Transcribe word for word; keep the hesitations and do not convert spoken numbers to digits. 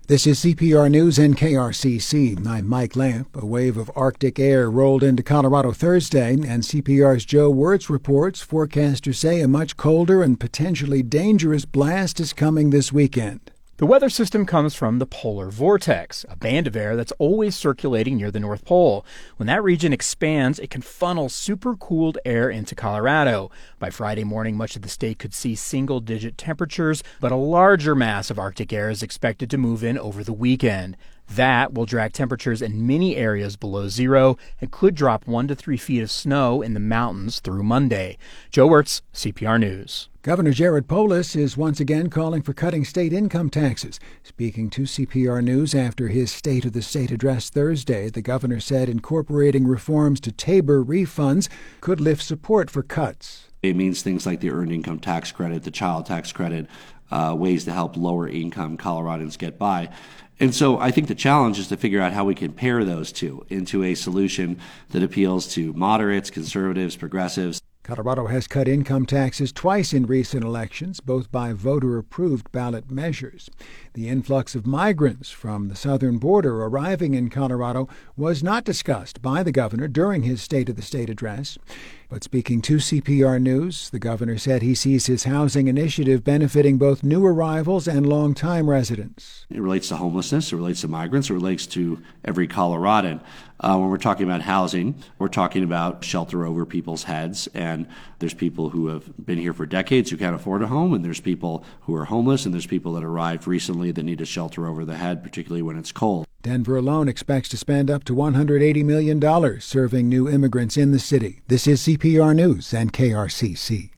This is C P R News and K R C C. I'm Mike Lamp. A wave of Arctic air rolled into Colorado Thursday, and C P R's Joe Wirtz reports forecasters say a much colder and potentially dangerous blast is coming this weekend. The weather system comes from the polar vortex, a band of air that's always circulating near the North Pole. When that region expands, it can funnel supercooled air into Colorado. By Friday morning, much of the state could see single-digit temperatures, but a larger mass of Arctic air is expected to move in over the weekend. That will drag temperatures in many areas below zero and could drop one to three feet of snow in the mountains through Monday. Joe Wirtz, C P R News. Governor Jared Polis is once again calling for cutting state income taxes. Speaking to C P R News after his State of the State address Thursday, the governor said incorporating reforms to Tabor refunds could lift support for cuts. It means things like the earned income tax credit, the child tax credit, uh, ways to help lower income Coloradans get by. And so I think the challenge is to figure out how we can pair those two into a solution that appeals to moderates, conservatives, progressives. Colorado has cut income taxes twice in recent elections, both by voter-approved ballot measures. The influx of migrants from the southern border arriving in Colorado was not discussed by the governor during his State of the State address. But speaking to C P R News, the governor said he sees his housing initiative benefiting both new arrivals and long-time residents. It relates to homelessness, it relates to migrants, it relates to every Coloradan. Uh, when we're talking about housing, we're talking about shelter over people's heads, and there's people who have been here for decades who can't afford a home, and there's people who are homeless, and there's people that arrived recently that need a shelter over the head, particularly when it's cold. Denver alone expects to spend up to one hundred eighty million dollars serving new immigrants in the city. This is C P R News and K R C C.